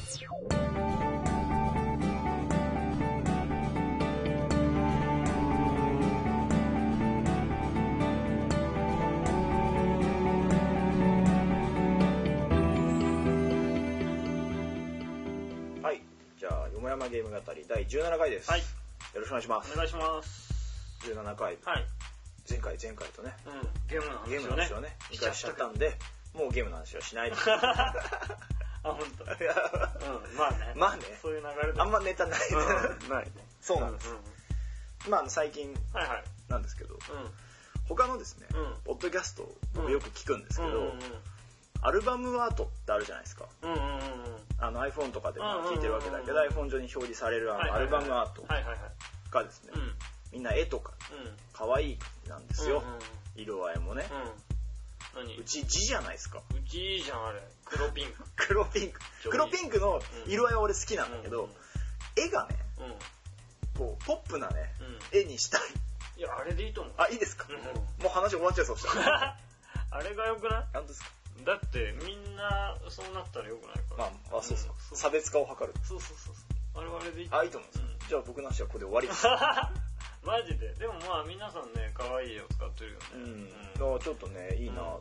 はい、じゃあよもやまゲーム語り第17回です。 はい、 よろしくお願いします。 お願いします。 17回、 はい、 前回とね、 ゲームの話をね 2回しちゃったんで、もうゲームの話はしないであ、本当。まあねそういう流れであんまネタない、 ないね。 そうなんです、まあ最近なんですけど、他のですね、ポッドキャストをよく聞くんですけど、アルバムアートってあるじゃないですか。iPhone とかでも聞いてるわけだけど、iPhone 上に表示されるアルバムアートがですね、みんな絵とか可愛いなんですよ。色合いもね。うち字じゃないですか。 うちいいじゃんあれ。黒ピンク。 黒ピンクの色合いは俺好きなんだけど、絵がね、こうポップなね、絵にしたい。 いやあれでいいと思う。 あ、いいですか。もう話終わっちゃうそうしたら。 あれが良くない？ なんですか。 だってみんなそうなったら良くないから。 まあそうそう。差別化を図る。 そう。あれはあれでいい。 あ、いいと思います。じゃあ僕の話はここで終わりです。 マジで。でもまあ皆さんね可愛い絵を使ってるよね。 だからちょっとねいいなと思って、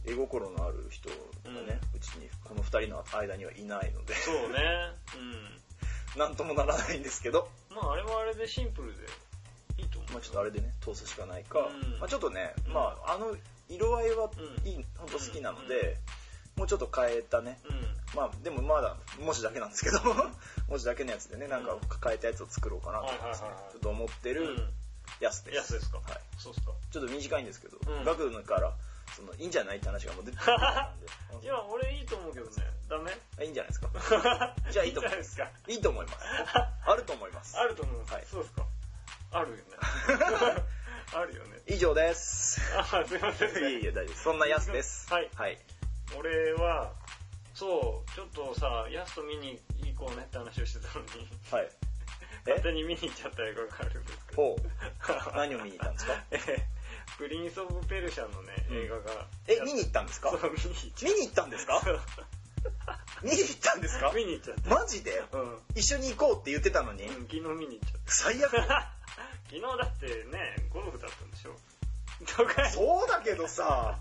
絵心のある人がね、うちにこの2人の間にはいないので。 そうね。 なんともならないんですけど。 まああれはあれでシンプルでいいと思う。 まあちょっとあれでね通すしかないか。まあちょっとね、まあ色合いは本当好きなので、もうちょっと変えたね。まあでもまだ文字だけなんですけど、文字だけのやつでね、なんか変えたやつを作ろうかなとちょっと思ってるやつです。 やつですか。 はい。 そうっすか。 ちょっと短いんですけど、ガクのからいいんじゃないって話がもう出てきたんで。 いや俺いいと思うけどね。ダメ？ いいんじゃないですか。じゃあいいと思います。いいと思います。あると思います。 あると思います。 はい。 そうですか。あるよね。あるよね。 以上です。 すいません。 いえ大丈夫です。そんなやすです。 はい。俺はそうちょっとさやすと見に行こうねって話をしてたのに。はい。勝手に見に行っちゃった映画があるんですけど。 何を見に行ったんですか？ プリンスオブペルシャのね映画が。 見に行ったんですか？ そう見に行ったんですか？見に行ったんですか？ 見に行っちゃった。 マジで？一緒に行こうって言ってたのに。 昨日見に行っちゃった。 最悪。 昨日だってねゴルフだったんでしょ。 そうだけどさ。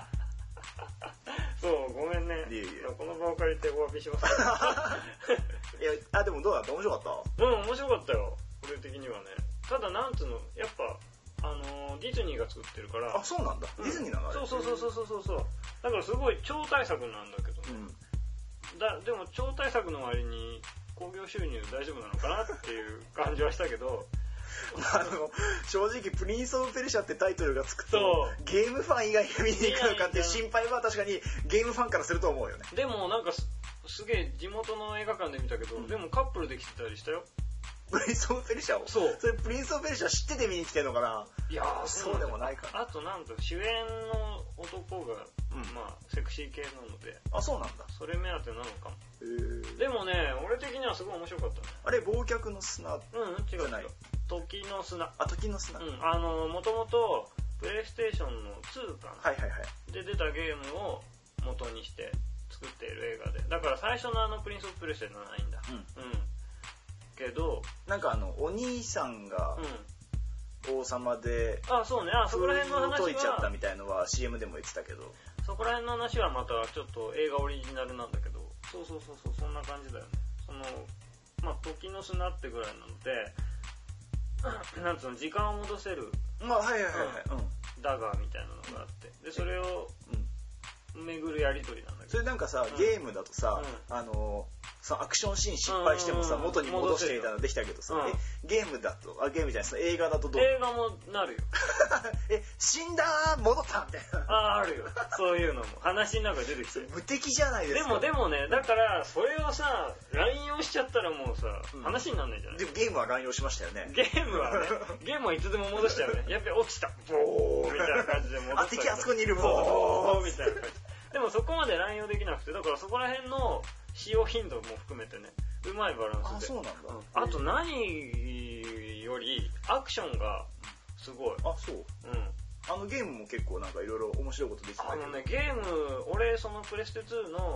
そうごめんね。この場を借りてお詫びします。 いやでもどうだった？面白かった？ 面白かったよ俺的にはね。ただなんつうのやっぱディズニーが作ってるから。 あ、そうなんだ。ディズニーなの？ そうだからすごい超大作なんだけどね。でも超大作の割に興行収入大丈夫なのかなっていう感じはしたけど。 正直プリンスオブペルシャってタイトルがつくとゲームファン以外が見に行くのかっていう心配は確かにゲームファンからすると思うよね。 でもなんかすげえ地元の映画館で見たけど、でもカップルで来てたりしたよ。 プリンスオブペルシャを。それプリンスオブペルシャ知ってて見に来てんのかな。 いやそうでもないか。 あとなんと主演の男がまあセクシー系なので。 あ、そうなんだ。 それ目当てなのかも。でもね俺的にはすごい面白かったね。あれ忘却の砂？ 違う。時の砂。 あ、時の砂。 もともとプレイステーションの2かな。で出たゲームを元にして作っている映画で。だから最初のプリンスオブペルシャじゃないんだ。けどなんかお兄さんが王様でそうね。そこら辺の話は解いちゃったみたいのは CM でも言ってたけど、 そこら辺の話はまたちょっと映画オリジナルなんだけど、そうそんな感じだよね。まあ時の砂ってぐらいなのでなんつうの時間を戻せるダガーみたいなのがあって、でそれを巡るやり取りなんだけど、 それなんかさゲームだとさアクションシーン失敗してもさ元に戻してみたいなのできたけどさ、ゲームだとゲームじゃないです、映画だとどう？ 映画もなるよ。 死んだー戻ったみたいな。 あるよ。そういうのも話の中で出てきて無敵じゃないですか。 でもねだからそれをさ乱用しちゃったらもうさ話になんないじゃない。 でもゲームは乱用しましたよね。 ゲームはいつでも戻しちゃうね。やっぱり落ちたボーみたいな感じで戻した。 敵あそこにいるボーみたいな感じ。でもそこまで乱用できなくて、だからそこら辺の使用頻度も含めてねうまいバランスで。 そうなんだ。 あと何よりアクションがすごい。 そう。ゲームも結構なんかいろいろ面白いことできてたけど。 ゲーム俺そのプレステ2の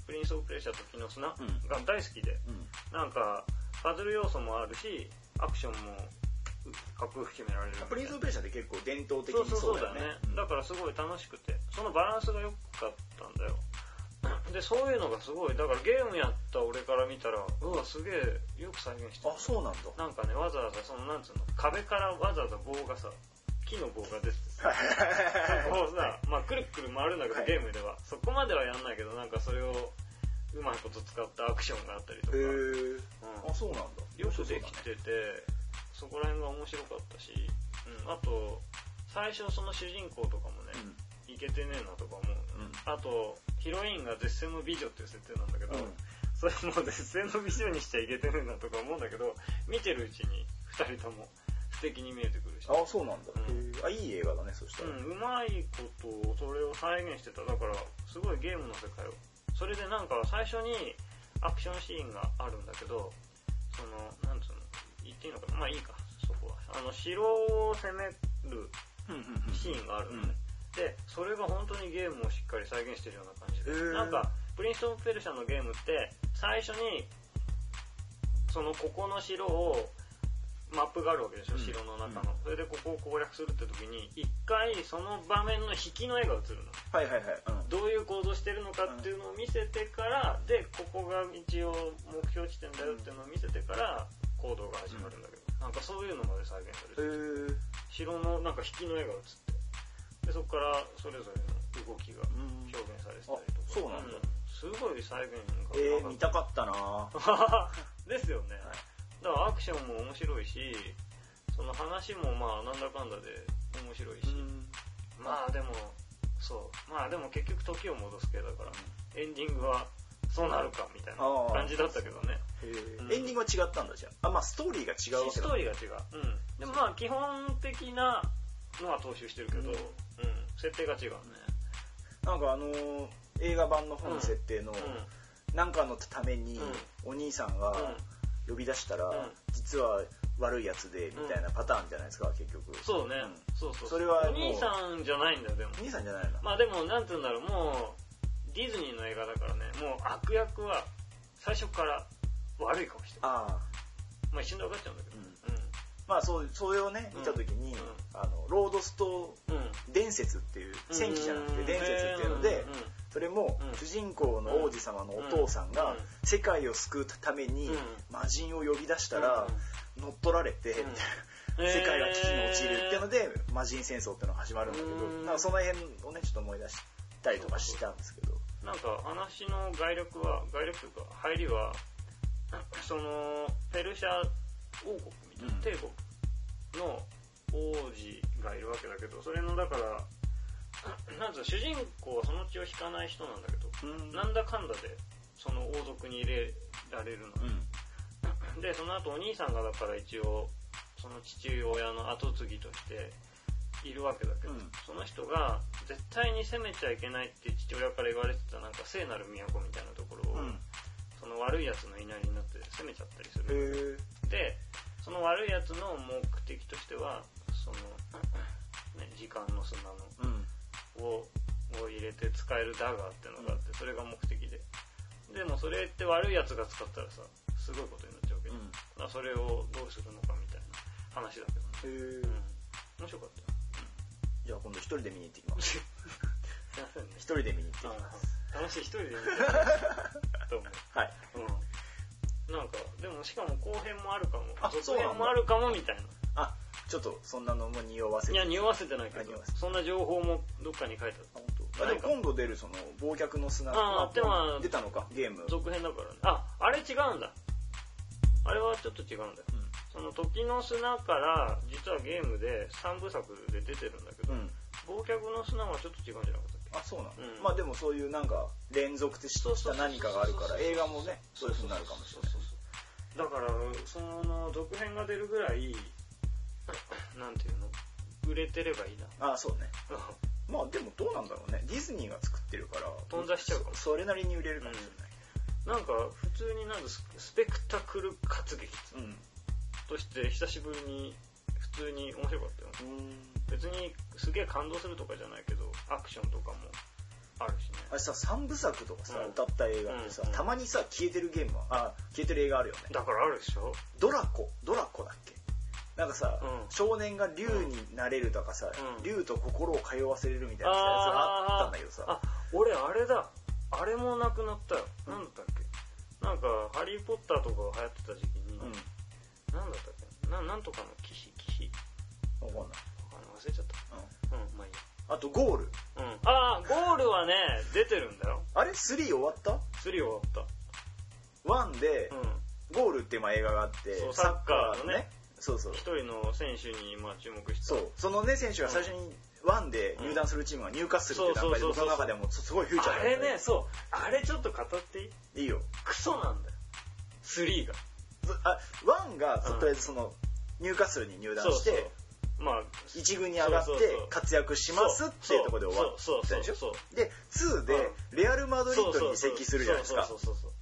プリンスオブペルシャ時の砂が大好きで、なんかパズル要素もあるしアクションもかっこよく決められる。 プリンスオブペルシャって結構伝統的にそうだよね。 だからすごい楽しくて、そのバランスが良かったんだよ。でそういうのがすごい、だからゲームやった俺から見たら、うわすげえよく再現してる。 あ、そうなんだ。 なんかね、わざわざそのなんつうの、壁からわざわざ棒がさ、木の棒が出てさ、こうさ、まあくるくる回るんだけど、ゲームではそこまではやんないけど、なんかそれをうまいこと使ったアクションがあったりとか、 あ、そうなんだ。 よくできてて、そこら辺が面白かったし、あと最初その主人公とかもね、いけてねえなとか思う、あとヒロインが絶世の美女っていう設定なんだけど、それも絶世の美女にしちゃいけてねえなとか思うんだけど、見てるうちに2人とも素敵に見えてくるし。 あ、そうなんだ。あ、いい映画だね、そしたら。 うまいことそれを再現してた。だからすごいゲームの世界を。それでなんか最初にアクションシーンがあるんだけど、そのなんつうの言っていいのかな、まあいいか、そこは城を攻めるシーンがあるのね。でそれが本当にゲームをしっかり再現してるような感じで、なんかプリンスオブペルシャのゲームって最初にそのここの城をマップがあるわけでしょ、城の中の。それでここを攻略するって時に一回その場面の引きの絵が映るの。どういう行動してるのかっていうのを見せてから、でここが一応目標地点だよっていうのを見せてから行動が始まるんだけど、なんかそういうのまで再現されてる。城のなんか引きの絵が映って、でそこからそれぞれの動きが表現されてたりとか。 そうなんだ。 すごい再現が見たかったなですよね。だからアクションも面白いし、その話もまあなんだかんだで面白いし、まあでもそうまあでも結局時を戻す系だから、エンディングはそうなるかみたいな感じだったけどね。 エンディングは違ったんだ。じゃあ、まあストーリーが違うわけだ。 ストーリーが違う。でもまあ基本的なのは踏襲してるけど、設定が違うね。 なんか映画版の方の設定のなんかのためにお兄さんが呼び出したら実は悪いやつでみたいなパターンじゃないですか、結局。 そうね。そう。 それはお兄さんじゃないんだよ。でもお兄さんじゃないの。 まあでもなんて言うんだろう、もうディズニーの映画だからね、もう悪役は最初から悪い顔してる。まあ一瞬で分かっちゃうんだけど。 まあそれをね見た時にロードスト伝説っていう、戦記じゃなくて伝説っていうので、それも主人公の王子様のお父さんが世界を救うために魔人を呼び出したら乗っ取られてみたいな、世界が危機に陥るっていうので魔人戦争っていうのが始まるんだけど、なんかその辺をねちょっと思い出したりとかしたんですけど、 なんか話の概略というか入りはそのペルシャ王国みたいな帝国の王子がいるわけだけど、それのだからなんつうの、主人公はその血を引かない人なんだけど、なんだかんだでその王族に入れられるの、でその後お兄さんがだから一応その父親の後継ぎとしているわけだけど、その人が絶対に攻めちゃいけないって父親から言われてたなんか聖なる都みたいなところを、その悪いやつのいなりになって攻めちゃったりする。でその悪いやつの目的としてはその、時間の砂の、を入れて使えるダガーっていうのがあって、それが目的で、でもそれって悪いやつが使ったらさすごいことになっちゃうけど、それをどうするのかみたいな話だけどね。面白かったよ。 じゃあ今度一人で見に行ってきます。 すいませんね。 一人で見に行ってきます。 楽しい、一人で見に行ってと思う。 はい。 なんかでもしかも後編もあるかも、続編もあるかもみたいな。 ちょっとそんなのも匂わせて。 いや匂わせてないけど、そんな情報もどっかに書いてあった。 でも今度出るその忘却の砂出たのか、ゲーム続編だからね。あれ違うんだ。あれはちょっと違うんだよ。その時の砂から実はゲームで3部作で出てるんだけど、忘却の砂はちょっと違うんじゃなかったっけ。 そうなの。まあでもそういうなんか連続した何かがあるから映画もねそういう風になるかもしれない。 だからその続編が出るぐらいなんていうの、売れてればいいな。 そうね。まあでもどうなんだろうね。ディズニーが作ってるから頓挫しちゃうかも。 それなりに売れるかもしれない。なんか普通になんかスペクタクル活劇として久しぶりに普通に面白かったよ。別にすげえ感動するとかじゃないけどアクションとかもあるしね。 あれさ3部作とかさ、歌った映画ってさ、たまにさ消えてる映画あるよね。 だからあるでしょ。 ドラコだっけ。なんかさ、少年が竜になれるとかさ、竜と心を通わせれるみたいなやつがあったんだけどさ。 俺あれだ。あれもなくなったよ。なんだったっけ。なんかハリーポッターとかが流行ってた時期に、なんだったっけ。なんとかの騎士。 わかんない。 忘れちゃった。まあいいや。 あとゴール。 ゴールはね出てるんだよ。 あれ3終わった？ 3終わった。 1で、ゴールって映画があって、 サッカーのね。 そう一人の選手に注目した。 そのね選手が最初に1で入団するチームがニューカッスルって段階で僕の中でもすごいフューチャーだった。 あれね、あれちょっと語っていい？ いいよ。 クソなんだよ。3が。 1がとりあえずそのニューカッスルに入団して。一軍に上がって活躍しますっていうところで終わったでしょ。で2でレアル・マドリードに移籍するじゃないですか。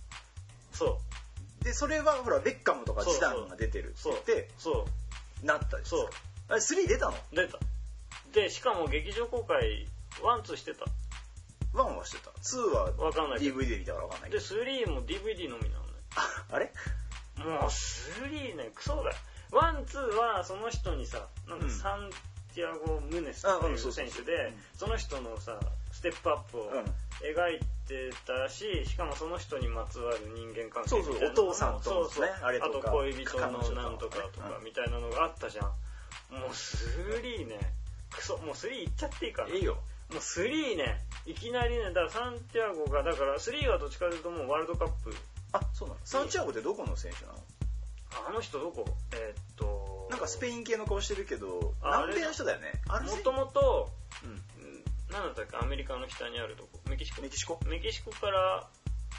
でそれはほらベッカムとかジダンが出てるって言ってなったでしょ。あれ3出たの？ 出た。でしかも劇場公開1、2してた。 1はしてた。2は DVD 見たから分かんないけど。 で3も DVD のみなのね。 あれ？ もう3ねクソだよ。1、2はその人にさ、なんかサンティアゴ・ムネスっていう選手で、その人のさ、ステップアップを描いてたし、しかもその人にまつわる人間関係みたいなの。 お父さんとね、 あと恋人のなんとかとかみたいなのがあったじゃん。もう3ね、クソ、もう3いっちゃっていいかな。 いいよ。 もう3ね、いきなりね、だからサンティアゴが、だから3はどっちかというともうワールドカップ。 そうなの？サンティアゴってどこの選手なの？ あの人どこ？ なんかスペイン系の顔してるけど南米の人だよね。 もともと何だったっけ、アメリカの北にあるとこ、メキシコからメキシコから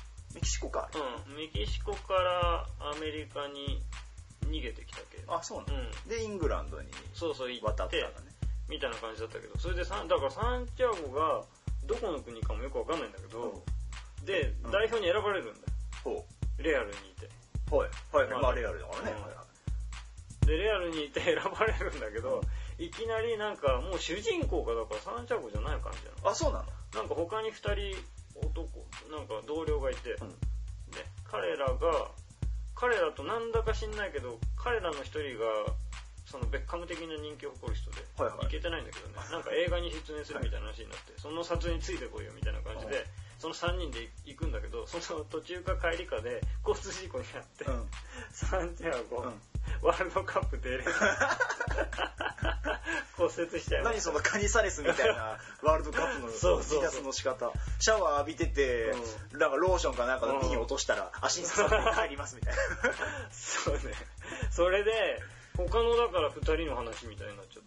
アメリカに逃げてきたけど。 そうなの。でイングランドに渡ったんだねみたいな感じだったけど、それでだからサンティアゴがどこの国かもよくわかんないんだけど、で代表に選ばれるんだよ。レアルにいて。 レアルだからね。 でレアルにいて選ばれるんだけど、いきなりなんかもう主人公がだからサンティアゴじゃない感じなの。 そうなの。 なんか他に2人なんか同僚がいて、で彼らとなんだか知んないけど、彼らの1人がそのベッカム的な人気を誇る人で、いけてないんだけどね、なんか映画に出演するみたいな話になって、その撮影についてこいよみたいな感じで、その3人で行くんだけど、その途中か帰りかで交通事故になって、サンティアゴ、ワールドカップ出れない骨折しちゃう。 何そのカニサレスみたいなワールドカップの離脱の仕方。シャワー浴びてて、なんかローションかなんかの手に落としたら足に刺さって帰りますみたいな。 そうね。それで他のだから2人の話みたいになっちゃって。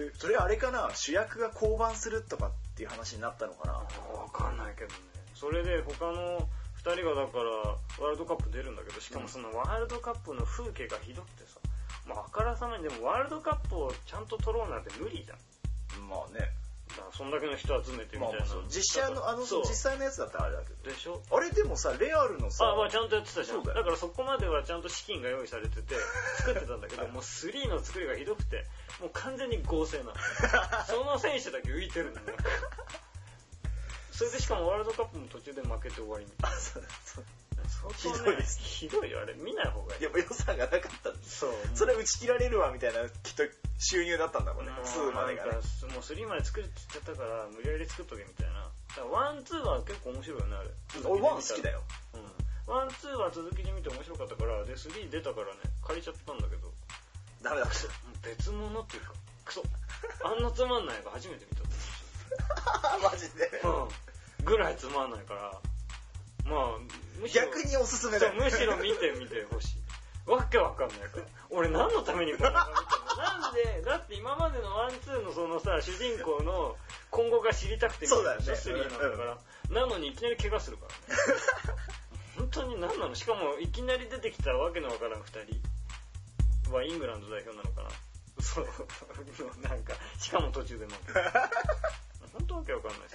それあれかな、主役が降板するとかっていう話になったのかな。 わかんないけどね。それで他の2人がだからワールドカップ出るんだけど、しかもそのワールドカップの風景がひどくてさ、あからさまにでもワールドカップをちゃんと取ろうなんて無理じゃん。 まあね。 だからそんだけの人集めてみたいな。 実際のやつだったらあれだけど。 でしょ。 あれでもさ、レアルのさ、 ちゃんとやってたじゃん。だからそこまではちゃんと資金が用意されてて作ってたんだけど、もう3の作りがひどくて、もう完全に合成なの。その選手だけ浮いてるんだよ。それでしかもワールドカップも途中で負けて終わりみたいな。 ひどいです。 ひどいよ、あれ見ない方がいい。 やっぱ予算がなかったんです。それ打ち切られるわみたいなきっと収入だったんだもんね。2までがね。 もう3まで作るって言っちゃったから無理やり作っとけみたいな。だから1、2は結構面白いよね、あれ。 俺1好きだよ。 1、2は続きで見て面白かったから、で3出たからね借りちゃったんだけど。 ダメだ。 別物っていうかクソ。あんなつまんないの初めて見た。 マジで。 ぐらいつまんないから。むしろ逆におすすめだよ。 むしろ見てほしい。わけわかんないから。俺何のためにこの映画見たの？なんでだって今までのワンツーのそのさ主人公の今後が知りたくて見てるスリーなんだから。なのにいきなり怪我するからね。本当に何なの？しかもいきなり出てきたわけのわからん2人はイングランド代表なのかな。そうなんかしかも途中で負ける。本当わけわかんないです。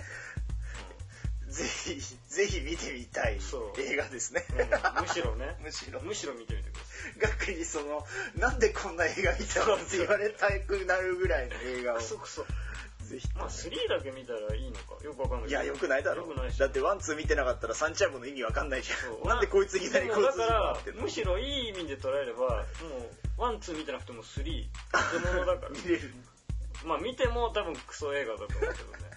ぜひ見てみたい映画ですね。 むしろね。むしろ見てみてください。 逆になんでこんな映画見たのって言われたくなるぐらいの映画を。 クソ。 ぜひ、 まあ3だけ見たらいいのかよくわかんない。 いやよくないだろ。だってワンツー見てなかったらサンチャゴの意味わかんないじゃん。なんでこいついきなりこいつだからむしろいい意味で捉えればもうワンツー見てなくても3ってものだから見れる。 まあ見ても多分クソ映画だと思うけどね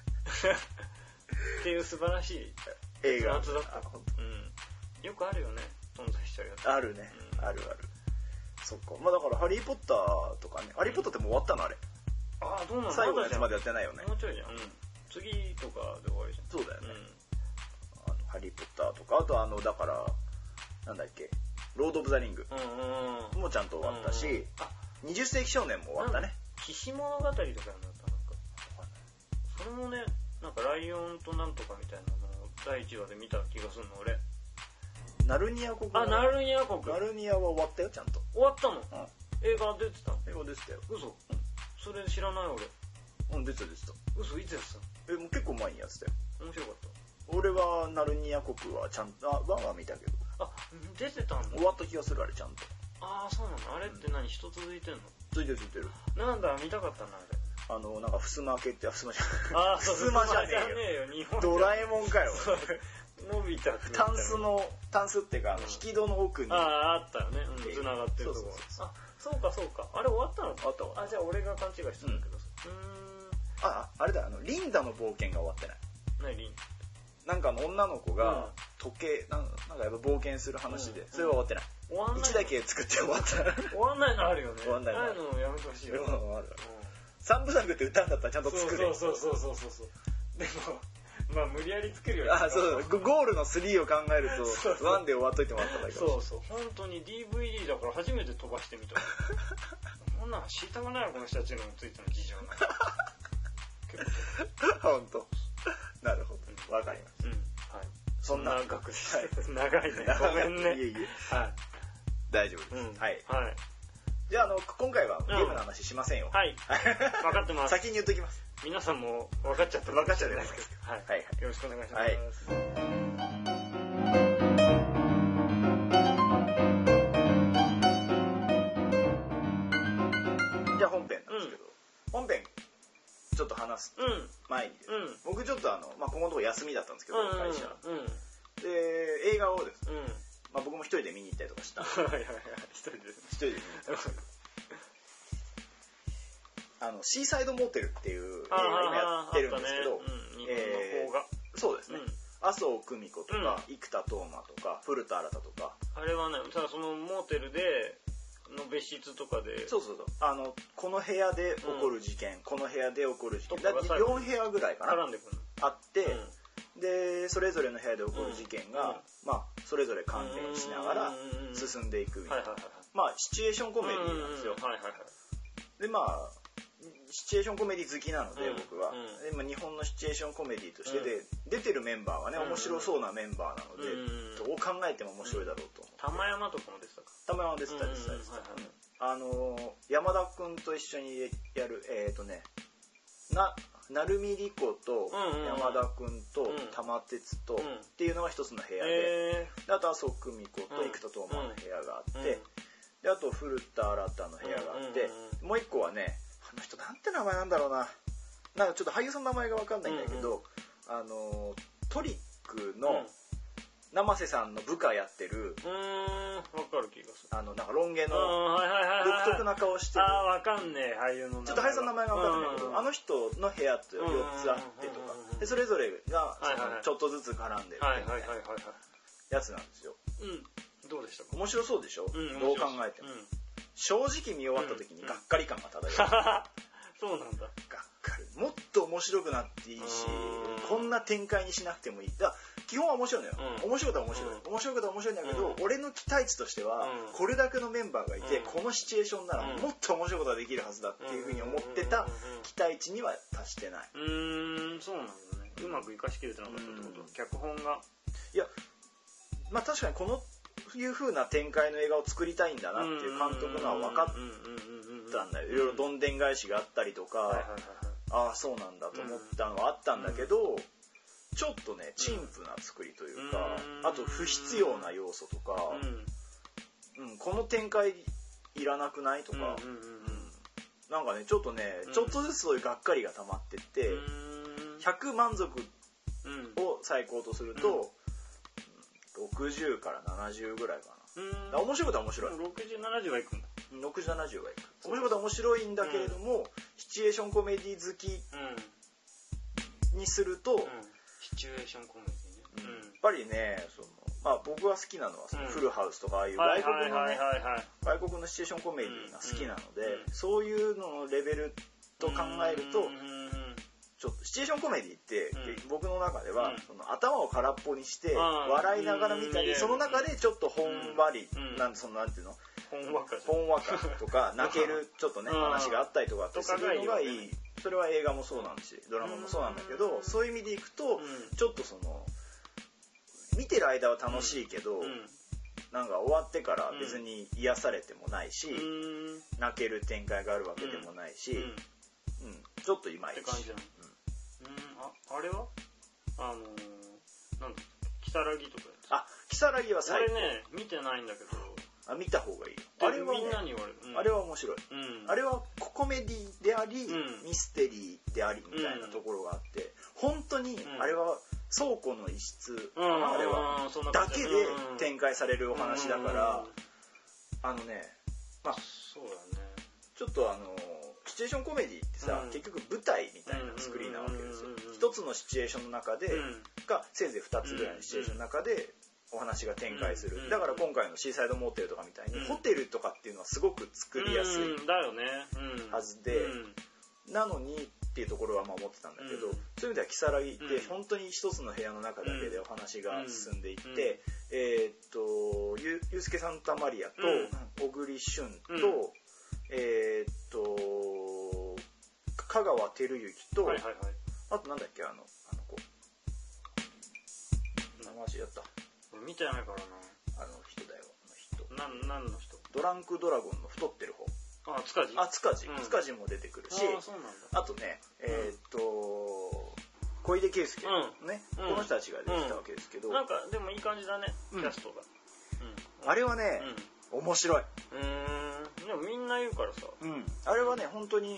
っていう素晴らしい映画だった。 よくあるよね頓挫しちゃうやつ。 あるね、あるある。そっか。まあだからハリーポッターとかね。ハリーポッターってもう終わったのあれ。 ああどうなんだ。 最後のやつまでやってないよね。 もうちょいじゃん。次とかで終わりじゃん。 そうだよね。ハリーポッターとかあとだからなんだっけロード・オブ・ザ・リングもちゃんと終わったし、20世紀少年も終わったね。 騎士物語とかになったなんか。それもねなんかライオンとなんとかみたいなのを第1話で見た気がするの俺。 ナルニア国。 ナルニア国。 ナルニアは終わったよちゃんと。 終わったの？映画出てたの？ 映画出てたよ。 嘘。それ知らない俺。 出てた。 嘘いつやってた？ もう結構前にやってたよ。 面白かった。 俺はナルニア国はちゃんとワンは見たけど。 出てたんだ。 終わった気がするあれちゃんと。 そうなの。あれって何人続いてんの？ 続いてる。 なんだ見たかったなあれ。 なんかふすま系ってふすまじゃない。 ふすまじゃねえよ。ドラえもんかよ。 のび太くん。 タンスっていうか引き戸の奥に。 あったよね。繋がってるとこ。そうか。あれ終わったの？ 終わった。 じゃあ俺が勘違いしたんだけど。 あれだリンダの冒険が終わってない。 何リン？ なんか女の子が時計なんかやっぱ冒険する話でそれは終わってない。1だけ作って終わった。 終わんないのあるよね。 終わんないの。 あるのやめてほしいよ。 三部作って歌うんだったらちゃんと作れ。 そう。でもまあ無理やり作るよね。 そうゴールの3を考えると1で終わっといてもらった方がいいかもしれない。 そう本当に DVD だから初めて飛ばしてみた。こんなん知りたくないよこの人たちのついての事情が。 本当。なるほど。わかります。 はい。 そんな長いね。ごめんね。 いえ。はい。大丈夫です。はい。じゃあ今回はゲームの話しませんよ。 はい。分かってます。 先に言っときます。 皆さんも分かっちゃった。 分かっちゃってます。 はい。よろしくお願いします。 じゃあ本編なんですけど、本編ちょっと話す前に僕ちょっとここのとこ休みだったんですけど会社で映画をですね僕も一人で見に行ったりとかした。一人で見に行ったシーサイドモーテルっていう映画今やってるんですけど、そうですね。麻生久美子とか生田斗真とか古田新太とか。 あれはねそのモーテルでの別室とかでそうこの部屋で起こる事件、この部屋で起こる事件だって4部屋ぐらいかなあって、でそれぞれの部屋で起こる事件がそれぞれ関連しながら進んでいくみたいなシチュエーションコメディなんですよ。でシチュエーションコメディ好きなので僕は日本のシチュエーションコメディとしてで出てるメンバーはね面白そうなメンバーなのでどう考えても面白いだろうと思って。 玉山とかも出てたか。 玉山出てた。山田くんと一緒にやる成海莉子と山田くんと玉鉄とっていうのが一つの部屋で、あと麻生久美子と生田斗真の部屋があって、であと古田新太の部屋があって、もう一個はねあの人なんて名前なんだろうな、なんかちょっと俳優さんの名前が分かんないんだけど、トリックの生瀬さんの部下やってる分かる気がする。 なんかロン毛の独特な顔してる、 分かんねえ俳優の名前、 ちょっと俳優さんの名前が分かんないけど、あの人の部屋って4つあってとかでそれぞれがちょっとずつ絡んでるやつなんですよ。 どうでしたか？ 面白そうでしょ、どう考えても。正直見終わった時にがっかり感が漂う。 そうなんだ。 がっかり。もっと面白くなっていいし、こんな展開にしなくてもいい。基本は面白いのよ。面白いことは面白い。面白いことは面白いんだけど、俺の期待値としては、これだけのメンバーがいて、このシチュエーションならもっと面白いことができるはずだっていうふうに思ってた期待値には達してない。 そうなんだね。うまく生かしきれてなかったってこと？脚本が。 いや、確かにこのいう風な展開の映画を作りたいんだなっていう監督のは分かったんだよ。いろいろどんでん返しがあったりとか、ああそうなんだと思ったのはあったんだけど、ちょっとね陳腐な作りというか、あと不必要な要素とか、この展開いらなくないとか、 なんかねちょっとね、ちょっとずつそういうがっかりが溜まってって、100満足を最高とすると、60から70ぐらいかな。面白いことは面白い。 60、70はいくんだ。 60、70はいく。面白いことは面白いんだけれども、シチュエーションコメディ好きにすると、 シチュエーションコメディね。 やっぱりね、僕が好きなのはそのフルハウスとかああいう外国のね、外国のシチュエーションコメディが好きなので、そういうののレベルと考えると、ちょっとシチュエーションコメディって僕の中ではその頭を空っぽにして笑いながら見たり、その中でちょっとほんわりなんていうの、ほんわかとか泣けるちょっとね話があったりとかってするのがいい。それは映画もそうなんだしドラマもそうなんだけど、そういう意味でいくとちょっとその見てる間は楽しいけど、なんか終わってから別に癒されてもないし、泣ける展開があるわけでもないし、ちょっといまいち。 あれはなんだ、キサラギとか。 キサラギは最高。 俺ね見てないんだけど。 見た方がいい。 あれはみんなに言われる。 あれは面白い。あれはコメディであり、ミステリーでありみたいなところがあって、本当にあれは倉庫の一室、あれはだけで展開されるお話だから、そうだね。ちょっとシチュエーションコメディってさ、結局舞台みたいな作りなわけですよ。一つのシチュエーションの中で、せいぜい2つぐらいのシチュエーションの中でお話が展開する。だから今回のシーサイドモーテルとかみたいに、ホテルとかっていうのはすごく作りやすいはずで、なのにっていうところは思ってたんだけど、そういう意味ではキサラギって本当に一つの部屋の中だけでお話が進んでいって、ユースケ・サンタマリアと小栗旬と香川照之と、あとなんだっけ、あの子名前やった。 俺見てないからな。 人だよ、 何の人？ ドランクドラゴンの太ってる方。 塚地。 塚地も出てくるし、あとね、小出圭介ね、この人たちが出てたわけですけど、 なんかでもいい感じだね、キャストが。 あれはね、面白い。 でもみんな言うからさ。 あれはね、本当に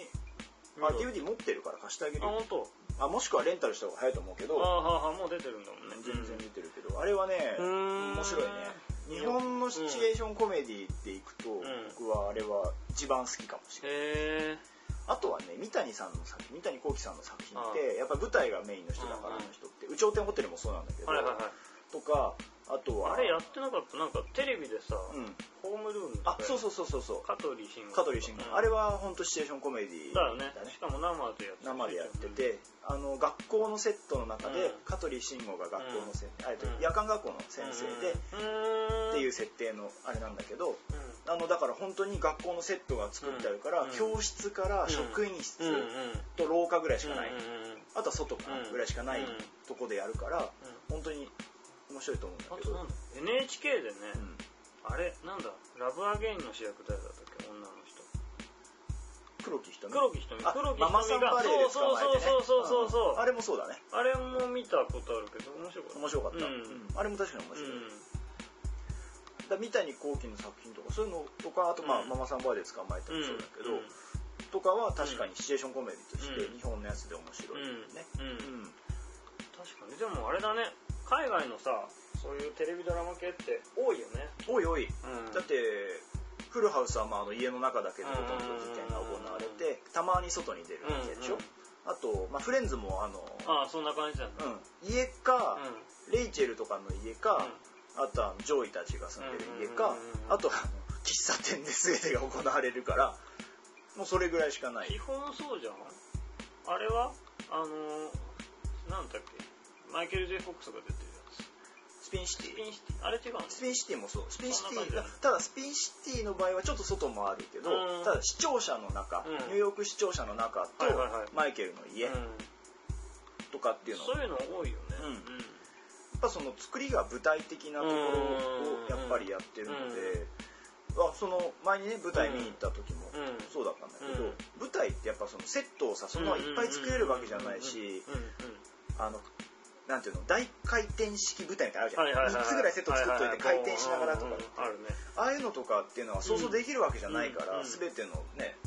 DVD 持ってるから貸してあげるよ。もしくはレンタルした方が早いと思うけど。 もう出てるんだもんね。 全然出てるけど、あれはね、面白いね。日本のシチュエーションコメディっていくと、僕はあれは一番好きかもしれない。あとはね、三谷幸喜さんの作品ってやっぱ舞台がメインの人だから、あの人って有頂天ホテルもそうなんだけど、とか、あとはあれやってなかった？なんかテレビでさ、ホームルームとか。 そう香取慎吾。あれは本当シチュエーションコメディだよね。しかも生でやってて、学校のセットの中で香取慎吾が学校の夜間学校の先生でっていう設定のあれなんだけど、だから本当に学校のセットが作ってあるから、教室から職員室と廊下ぐらいしかない、あとは外ぐらいしかないとこでやるから、本当に面白いと思うんだけど。 NHK でね、あれなんだ、ラブアゲインの主役誰だったっけ、女の人。 黒木瞳。 ママさんバレーで捕まえてね。そう。 あれもそうだね。 あれも見たことあるけど面白かった。 あれも確かに面白い。三谷幸喜の作品とかそういうのとか、あとママさんバレーで捕まえてもそうだけど、とかは確かにシチュエーションコメディとして日本のやつで面白いね。 確かに。でもあれだね、海外のさ、そういうテレビドラマ系って多いよね。 多い。だってフルハウスは家の中だけでほとんど事件が行われて、たまに外に出るわけでしょ。あとフレンズもそんな感じだね。 家かレイチェルとかの家か、あとはジョイたちが住んでる家か、あと喫茶店で全てが行われるから、もうそれぐらいしかない。 基本そうじゃん。あれはなんだっけ、マイケル・ジェイ・フォックスが出てるやつ。 スピンシティ。 あれ違うの？ スピンシティもそう。スピンシティ、ただスピンシティの場合はちょっと外もあるけど、ただ視聴者の中、ニューヨーク視聴者の中とマイケルの家とかっていうの。 そういうの多いよね。 やっぱその作りが舞台的なところをやっぱりやってるので、その前にね舞台見に行った時もそうだったんだけど、舞台ってやっぱそのセットをさ、そのままいっぱい作れるわけじゃないし、なんていうの、大回転式舞台みたいなのあるじゃん。3つぐらいセット作っといて回転しながらとか、ああいうのとかっていうのは想像できるわけじゃないから、全てのね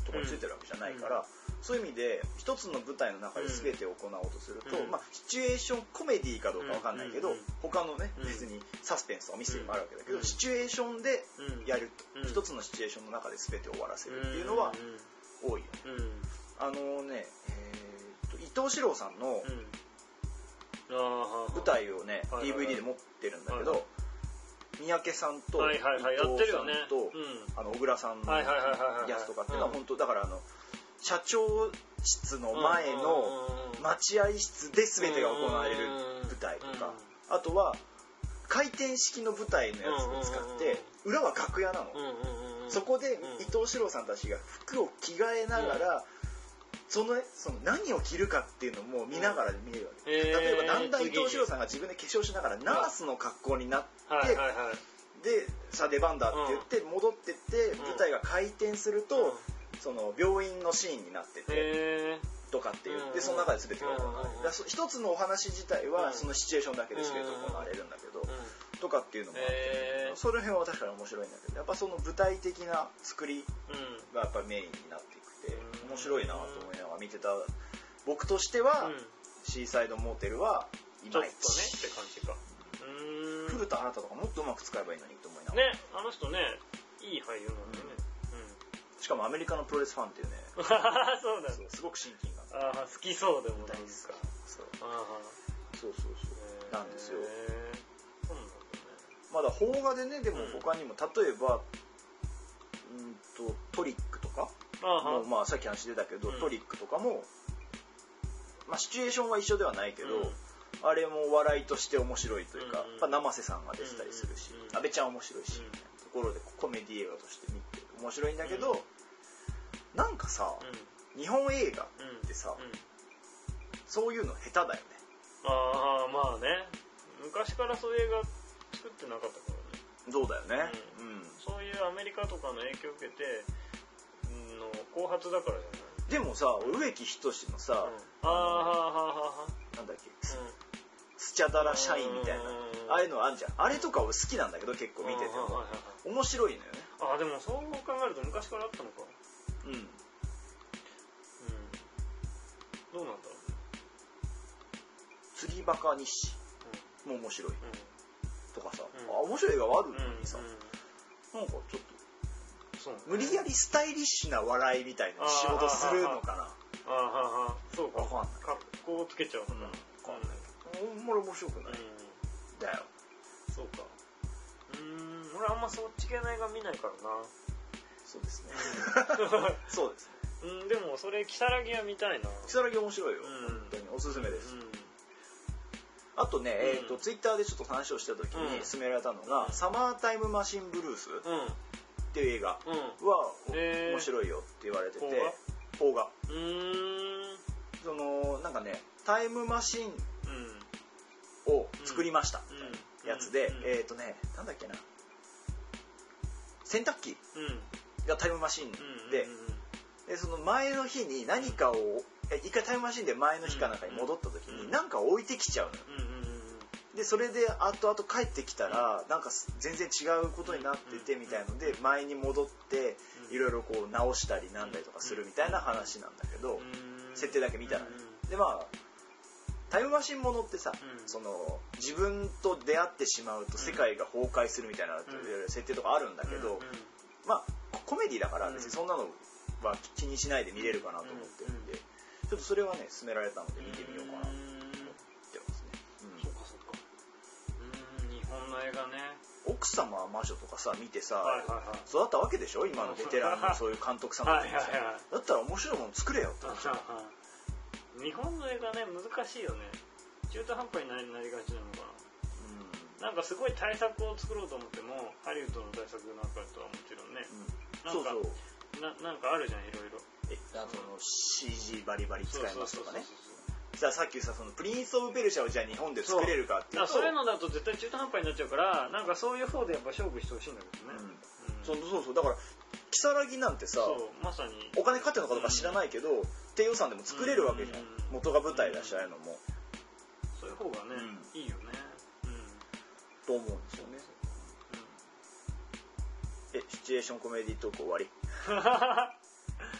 とかについてるわけじゃないから、そういう意味で一つの舞台の中で全てを行おうとすると、シチュエーションコメディかどうかわかんないけど、他のね別にサスペンスとかミステリーもあるわけだけど、シチュエーションでやると、一つのシチュエーションの中で全て終わらせるっていうのは多いよね。伊藤四郎さんの舞台をね DVD で持ってるんだけど、三宅さんと伊藤さんと小倉さんのやつとかっていうのは本当だから社長室の前の待合室で全てが行われる舞台とか、あとは回転式の舞台のやつを使って裏は楽屋なの。そこで伊藤四郎さんたちが服を着替えながらその何を着るかっていうのも見ながら見えるわけ。例えばだんだん伊藤四郎さんが自分で化粧しながらナースの格好になって、でさあ出番だって言って戻ってって舞台が回転するとその病院のシーンになっててとかっていうで、その中で全てが行われる。一つのお話自体はそのシチュエーションだけで全て行われるんだけどとかっていうのもあって、その辺は確かに面白いんだけど、やっぱその舞台的な作りがやっぱメインになっていくて面白いなと思いながら見てた僕としては、シーサイドモーテルはいまいちちょっとねって感じか。 古田新太とかもっとうまく使えばいいのにと思いながらね、あの人ねいい俳優なんでね、 しかもアメリカのプロレスファンっていうねそうだね、 すごく親近感好きそうでもないですか。 そうなんですよ。まだ邦画でね、でも他にも例えばトリックとかもさっき話出たけど、トリックとかもシチュエーションは一緒ではないけど、あれも笑いとして面白いというか、生瀬さんが出てたりするし、阿部ちゃん面白いし、ところでコメディ映画として見て面白いんだけど、なんかさ、日本映画ってさ、そういうの下手だよね。 まあね、昔からそういう映画作ってなかったからね。 そうだよね、 そういうアメリカとかの影響を受けての後発だからじゃない。 でもさ、植木仁のさ、なんだっけ、スチャダラシャインみたいなああいうのあんじゃん。あれとか俺好きなんだけど、結構見てても面白いのよね。 でもそう考えると昔からあったのか。どうなんだろう。 釣りバカ日誌も面白いとかさ、面白い映画はあるのにさ、なんかちょっと無理やりスタイリッシュな笑いみたいな仕事するのかな。 そうか。 わかんない。 格好をつけちゃうのかな。わかんない。 あんまり面白くない。だよ。 そうか。俺あんまそっち系の映画見ないからな。 そうですね。そうですね。 でもそれ如月は見たいな。 如月面白いよ。本当におすすめです。あとね、ツイッターでちょっと話をした時に勧められたのが、サマータイムマシンブルースっていう映画は面白いよって言われてて、邦画。そのなんかね、タイムマシンを作りましたみたいなやつで、なんだっけな、洗濯機がタイムマシンで、その前の日に何かを一回タイムマシンで前の日かなんかに戻った時に何かを置いてきちゃうのよ。でそれで後々帰ってきたらなんか全然違うことになっててみたいので、前に戻っていろいろこう直したりなんだりとかするみたいな話なんだけど、設定だけ見たらね。でタイムマシンものってさ、その自分と出会ってしまうと世界が崩壊するみたいな設定とかあるんだけど、コメディだから別にそんなのは気にしないで見れるかなと思ってるんで、ちょっとそれはね勧められたので見てみようかなと思ってますね。 そうかそうか。日本の映画ね。 奥様は魔女とかさ見てさ、育ったわけでしょ今のベテランのそういう監督さんとかさ、だったら面白いもの作れよって思っちゃう。 日本の映画ね難しいよね。中途半端になりがちなのかな。なんかすごい大作を作ろうと思ってもハリウッドの大作なんかとはもちろんね、なんかあるじゃんいろいろ。 CG バリバリ使いますとかね。さっきさそのプリンスオブペルシャをじゃあ日本で作れるかっていうと、 そういうのだと絶対中途半端になっちゃうから、なんかそういう方でやっぱ勝負してほしいんだけどね。 そうだから如月なんてさ、 まさにお金かかってるのかどうか知らないけど、低予算でも作れるわけじゃん。元が舞台だしああいうのも。 そういう方がね、いいよね。 と思うんですよね。シチュエーションコメディトーク終わり。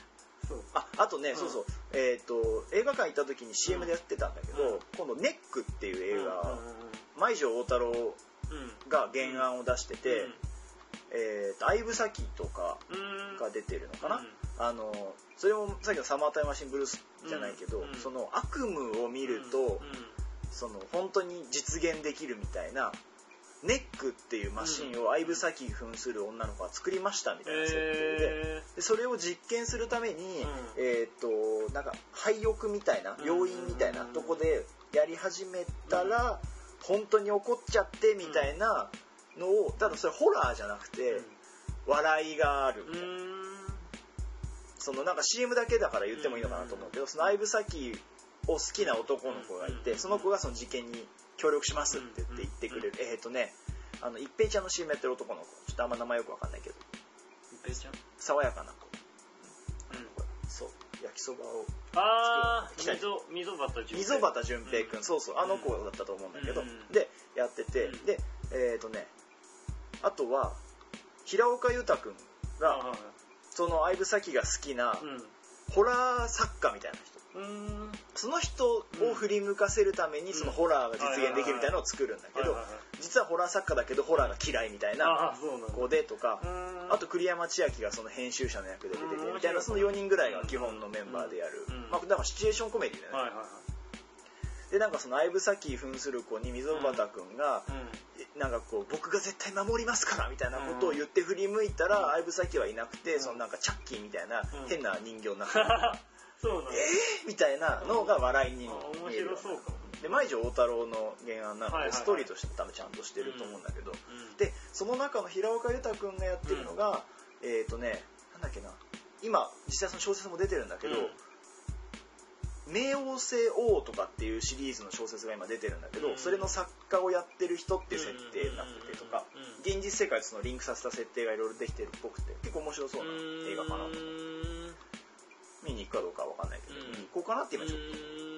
あとね、そうそう、映画館行った時に CM でやってたんだけど、今度ネックっていう映画、舞城大太郎が原案を出してて、相武咲とかが出てるのかな、それもさっきのサマータイムマシンブルースじゃないけど、その悪夢を見ると、その本当に実現できるみたいな、ネックっていうマシンを相武咲扮する女の子が作りましたみたいな設定で、それを実験するために、なんか廃屋みたいな病院みたいなとこでやり始めたら、本当に怒っちゃってみたいなのを、ただそれホラーじゃなくて、笑いがあるみたいな、そのなんか CM だけだから言ってもいいのかなと思うけど、その相武咲を好きな男の子がいて、その子がその事件に協力しますって言ってくれる、一平ちゃんの CM やってる男の子、ちょっとあんま名前よくわかんないけど、 一平ちゃん、 爽やかな子、そう焼きそばを溝端淳平くん、そうそう、あの子だったと思うんだけど、でやってて、であとは平岡裕太くんが、その相武咲が好きなホラー作家みたいな人、その人を振り向かせるためにそのホラーが実現できるみたいなのを作るんだけど、実はホラー作家だけどホラーが嫌いみたいな子でとか、あと栗山千明がその編集者の役で出ててみたいな、その4人ぐらいが基本のメンバーでやる、だからシチュエーションコメディだよね。でなんかその相武咲扮する子に溝端くんが、なんかこう僕が絶対守りますからみたいなことを言って振り向いたら、相武咲はいなくて、そのなんかチャッキーみたいな変な人形になってみたいなのが笑いに見える。で舞城大太郎の原案なのでストーリーとして多分ちゃんとしてると思うんだけど、でその中の平岡裕太くんがやってるのが、なんだっけな、今実際その小説も出てるんだけど、冥王星王とかっていうシリーズの小説が今出てるんだけど、それの作家をやってる人っていう設定になっててとか、現実世界とそのリンクさせた設定がいろいろできてるっぽくて、結構面白そうな映画かなと思って、見に行くかどうかは分かんないけど、見に行こうかなって今ちょっと。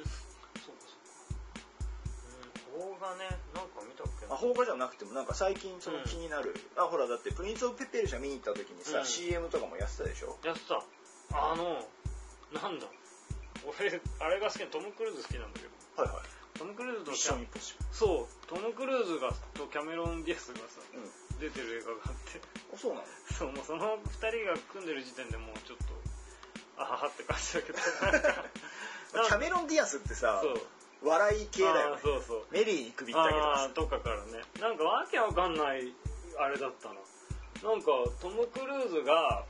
邦画ね、なんか見たっけな。 邦画じゃなくてもなんか最近その気になる、ほらだってプリンスオブペッペルシャ見に行った時にさ、CM とかもやってたでしょ。 やってた。なんだ、俺あれが好きな、トム・クルーズ好きなんだけど、トム・クルーズとそうトム・クルーズがとキャメロン・ディアスがさ、出てる映画があって、 そうなの。 そうもうその2人が組んでる時点でもうちょっとあははって感じだけどキャメロン・ディアスってさ、笑い系だよね。メリーに首ったけとかからね、なんかわけわかんないあれだったな。なんかトム・クルーズが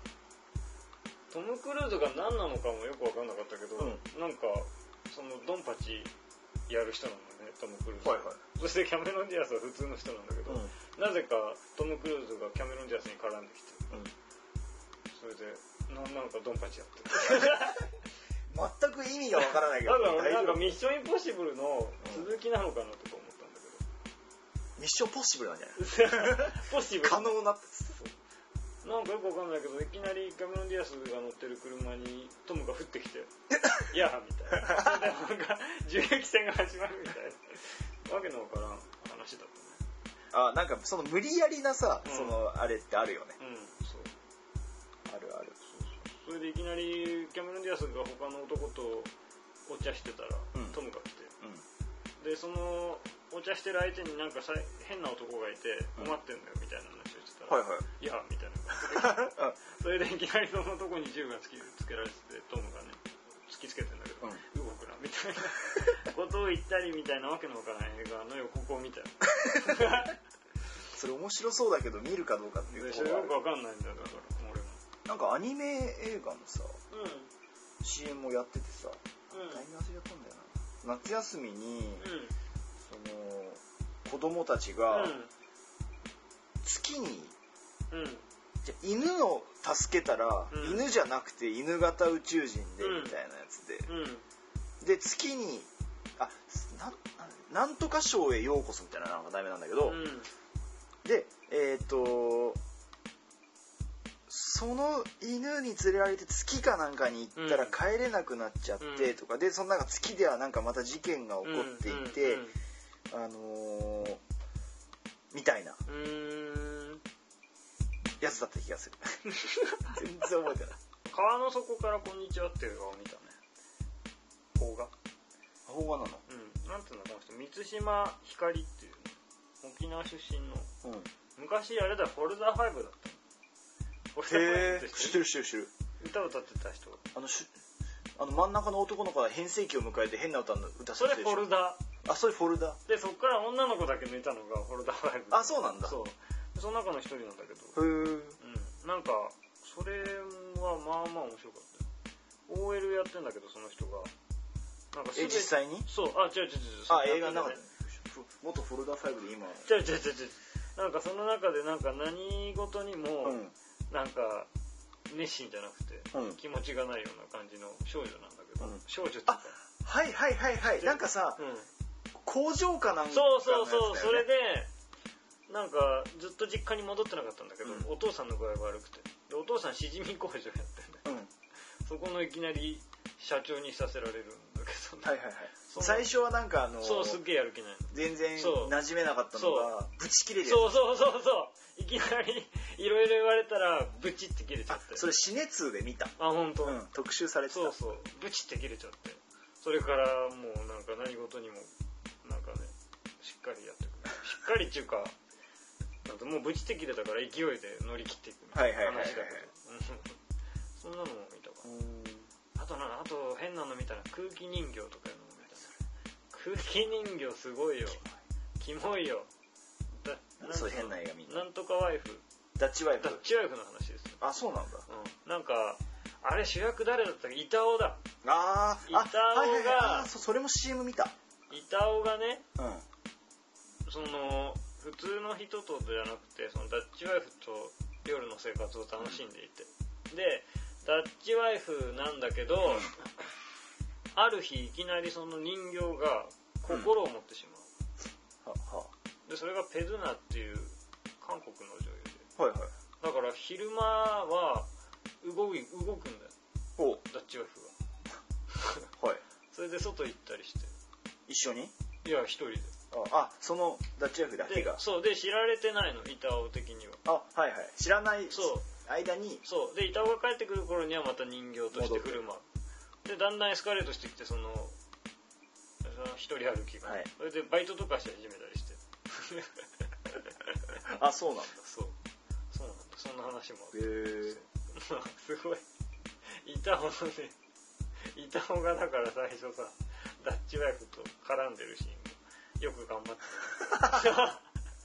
何なのかもよく分かんなかったけど、なんかそのドンパチやる人なんだね、トム・クルーズ、そしてキャメロン・ディアスは普通の人なんだけど、なぜかトム・クルーズがキャメロン・ディアスに絡んできて、それで何なのかドンパチやってる全く意味が分からないけど、 だからなんかミッション・インポッシブルの続きなのかなとか思ったんだけど、 ミッションポッシブルなんじゃないポッシブル可能なってなんかよくわかんないけど、いきなりキャメロン・ディアスが乗ってる車にトムが降ってきていやみたいな、でなんか銃撃戦が始まるみたいなわけのわからん話だったね。 なんかその無理やりなさ、そのあれってあるよね。 そうあるある。 それでいきなりキャメロン・ディアスが他の男とお茶してたら、トムが来て、でそのお茶してる相手になんか変な男がいて困ってんだよみたいな話をしてたら、いやみたいなそれでいきなりその男に銃がつけられてて、トムがね突きつけてんだけど、動くなみたいなことを言ったりみたいなわけのわからない映画の予告を見たよそれ面白そうだけど見るかどうかっていうところよくわかんないんだよ。だから俺もなんかアニメ映画のさ、CM をやっててさ、タイミング忘れちゃったんだよな。夏休みに、その子供たちが月に、じゃ犬を助けたら、犬じゃなくて犬型宇宙人でみたいなやつで、で月になんとか省へようこそみたいなのが題名なんだけど、でその犬に連れられて月かなんかに行ったら帰れなくなっちゃってとかで、そのなんか月ではなんかまた事件が起こっていて、みたいなやつだった気がする全然覚えてない。 川の底からこんにちはっていう映画を見たね。邦画なの？ なんていうのこの人、満島ひかりっていう、ね、沖縄出身の、昔あれだ、フォルダー5だった。フォルダー5って知ってる。 歌歌ってた人。 真ん中の男の子が変声期を迎えて変な歌させてるでしょ。それフォルダー。 それフォルダで、そっから女の子だけ抜いたのがフォルダー5。 そうなんだ。 そう。その中の一人なんだけど。なんか、それはまあまあ面白かったよ。OL やってんだけど、その人が。なんか実際に？ そう。違う。 映画の中で。元フォルダー5で今。 違う。なんかその中でなんか何事にも、なんか、熱心じゃなくて、気持ちがないような感じの少女なんだけど、少女っていうか。はい。 なんかさ、工場かなんか、 そう、それで、なんかずっと実家に戻ってなかったんだけど、お父さんの具合が悪くて、でお父さんしじみ工場やってんだよ、そこのいきなり社長にさせられるんだけど、 最初はなんかそうすっげえやる気ないの、 全然馴染めなかったのがブチ切れるやつ。 いきなりいろいろ言われたらブチって切れちゃって。 それ死ね通で見た。 本当。 特集されてた。 そうブチって切れちゃって、それからもうなんか何事にもなんかねしっかりやってくる。しっかりっていうかもうブチって切れたから勢いで乗り切っていく話だけど、そんなのも見たか。あと変なの見たら空気人形とかいうのも見た。空気人形すごいよ、キモいよ。 そういう変な映画見た。 なんとかワイフ、 ダッチワイフの話ですよ。 そうなんだ。 なんかあれ主役誰だったっけ？板尾だ。 板尾がそれも CM 見た。 板尾がね、その普通の人とじゃなくて、そのダッチワイフと夜の生活を楽しんでいて、でダッチワイフなんだけど、ある日いきなりその人形が心を持ってしまう。でそれがペドゥナっていう韓国の女優で、だから昼間は動くんだよ、ダッチワイフが。それで外行ったりして。一緒に？いや、一人で。 そのダッチワイフだけが。 そうで、知られてないの、板尾的には。 知らない間に。 そうで、板尾が帰ってくる頃にはまた人形として振る舞う。でだんだんエスカレートしてきて、その一人歩きが、それでバイトとかし始めたりして。 そうなんだ。 そうなんだ。そんな話もある。すごい。板尾がだから最初さ、ダッチワイフと絡んでるシーンよく頑張ってた。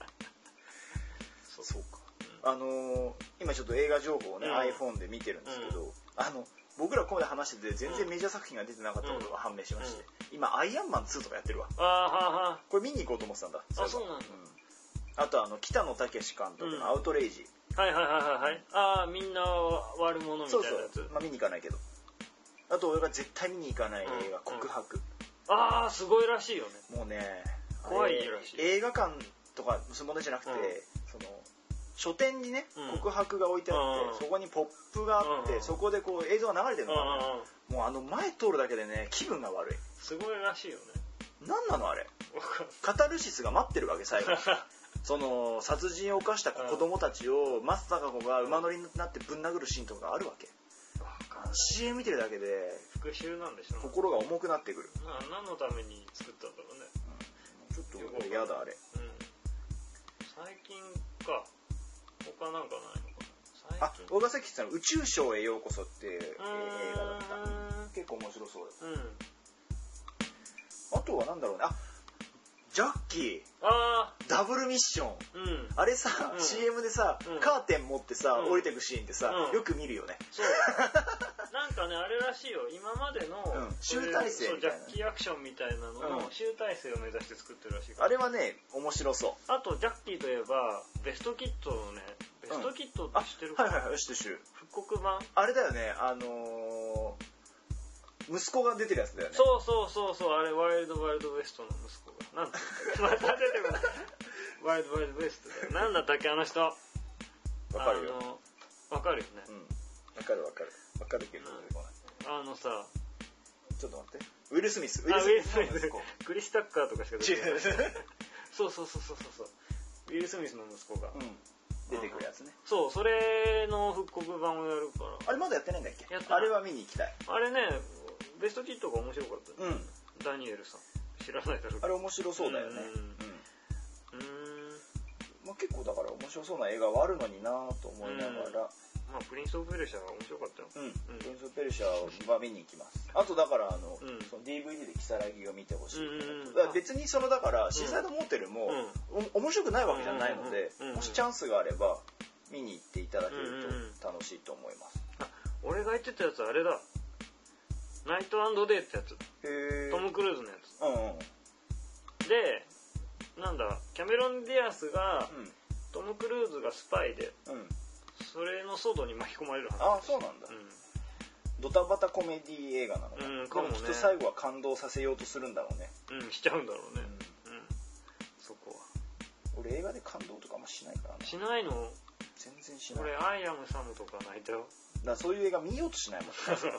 そうか。今ちょっと映画情報をね、iPhone で見てるんですけど、僕らここで話してて全然メジャー作品が出てなかったことが判明しまして、今アイアンマン2とかやってるわ。これ見に行こうと思ってたんだ。 そうなんだ。 あと北野武監督のアウトレイジ。 みんな悪者みたいなやつ。 見に行かないけど。あと俺が絶対見に行かない映画、告白。 すごいらしいよね。 もうね、 怖いらしい。 映画館とかそういうものじゃなくて、書店にね、告白が置いてあって、そこにポップがあって、そこでこう映像が流れてるのが、もう前通るだけでね、気分が悪い。 すごいらしいよね。 なんなのあれ。カタルシスが待ってるわけ、最後。その殺人を犯した子供たちを松たか子が馬乗りになってぶん殴るシーンとかがあるわけ。CM 見てるだけで復讐なんでしょ。 心が重くなってくる。 何のために作ったんだろうね。 ちょっと俺やだあれ。 最近か。他なんかないのかな。 僕がさっき言ったの宇宙ショーへようこそっていう映画だった。結構面白そうだった。あとはなんだろうね。ジャッキー、ダブルミッション、あれさ、CM でさ、カーテン持ってさ、降りてくシーンってさ、よく見るよね。 そうなんかね、あれらしいよ、今までの集大成みたいな、 ジャッキーアクションみたいなのの集大成を目指して作ってるらしい。 あれはね、面白そう。 あとジャッキーといえばベストキットのね、ベストキットって知ってるかな。 知ってる。 復刻版。あれだよね、息子が出てるやつだよね。 そうあれワイルドワイルドウエストの息子がなんてまた出てくるワイルドワイルドウエストだよ。なんだったっけあの人。わかるよ。 わかるよね。 わかるけどさ、 ちょっと待って。ウィル・スミス。 クリス・タッカーとかしか出てない。そう。ウィル・スミスの息子が出てくるやつね。 そう、それの復刻版をやるから。 あれまだやってないんだっけ？あれは見に行きたい。 あれね、ベストキットが面白かった。ダニエルさん。知らないだろう。 あれ面白そうだよね。まあ、結構だから面白そうな映画はあるのになと思いながら。 まあ、プリンスオブペルシャは面白かったよ。 プリンスオブペルシャは見に行きます。あとだからその DVD でキサラギを見てほしい。別にだからシーサイドモーテルも面白くないわけじゃないので、もしチャンスがあれば見に行っていただけると楽しいと思います。 俺が言ってたやつあれだ。ナイト&デイってやつ。トム・クルーズのやつ。で、なんだ、キャメロン・ディアスが、トム・クルーズがスパイで、それの騒動に巻き込まれる話。あ、そうなんだ。ドタバタコメディ映画なのかもね。きっと最後は感動させようとするんだろうね。 しちゃうんだろうね。そこは。 俺映画で感動とかもしないからね。 しないの？ 全然しない。 俺アイアムサムとか泣いたよ。 だそういう映画見ようとしないもんね。